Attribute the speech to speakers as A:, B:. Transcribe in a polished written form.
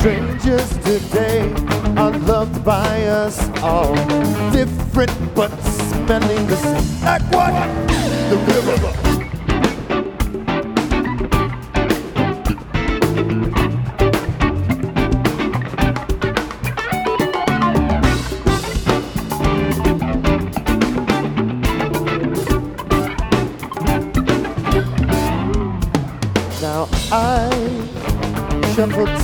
A: Strangers today are loved by us all. Different but smelling the same. Like what? The river. Now I shuffle